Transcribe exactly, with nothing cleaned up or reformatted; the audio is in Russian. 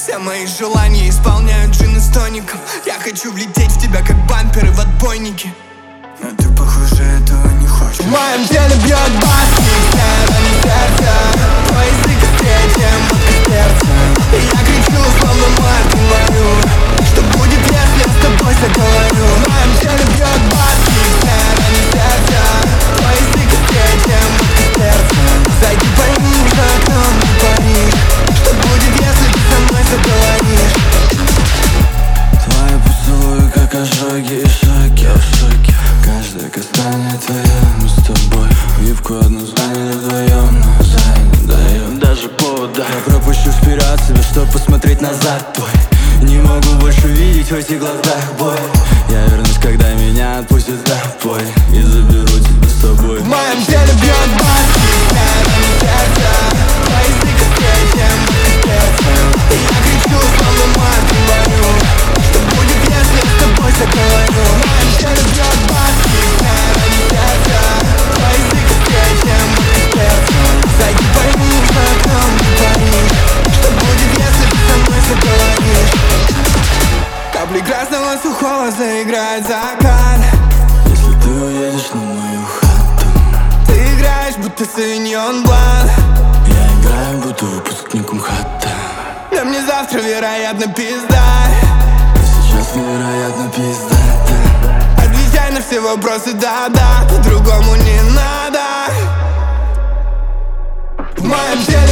Все мои желания исполняют джин с тоником. Я хочу влететь в тебя, как бамперы в отбойнике. Но ты, похоже, этого не хочешь. В моем теле бьет бас, снега не сердце. Твой язык острее, водка перца. И я кричу, словно мать говорю: что будет, если я с тобой заговорю? В моем теле бьет бас, снега не сердце. Твой язык острее, водка перца. Зайди, пойми, за окном не Париж. Что будет, если ты со мной заговоришь? Твои поцелуи, как ожоги и шоки, в шоке. Каждое касание твое, мы с тобой в юбку одну заняли вдвоем, но за не даем даже повода. Я пропущу вперед себя, чтоб посмотреть назад твой. Не могу больше видеть в этих глазах боль. Я вернусь, когда меня отпустят в бой, и заберу тебя с собой. В моем теле бьет бас, снега не сердце. Твой язык острее, чем водка перца. И я кричу, словно мать говорю: что будет, если я с тобой заговорю? В моем теле бьет бас, снега не сердце. Твой язык острее, чем водка перца. Зайди, пойми, за окном не Париж. Что будет, если ты со мной заговоришь? Капли красного сухого заиграет закат. Если ты уедешь на мою хату, ты играешь, будто Савиньон Блан. я играю, будто выпускник МХАТа. Да мне завтра, вероятно, пизда. А сейчас невероятно пиздата. Отвечай на все вопросы, да-да, по-другому не надо. В моем теле